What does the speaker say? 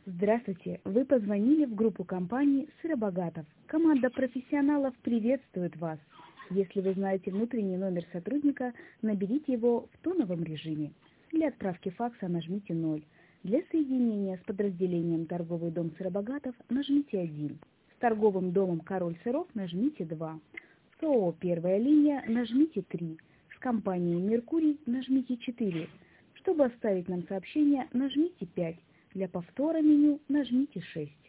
Здравствуйте! Вы позвонили в группу компании «Сыробогатов». Команда профессионалов приветствует вас. Если вы знаете внутренний номер сотрудника, наберите его в тоновом режиме. Для отправки факса нажмите 0. Для соединения с подразделением «Торговый дом Сыробогатов» нажмите 1. С торговым домом «Король сыров» нажмите 2. С ООО «Первая линия» нажмите 3. С компанией «Меркурий» нажмите 4. Чтобы оставить нам сообщение, нажмите 5. Для повтора меню нажмите 6.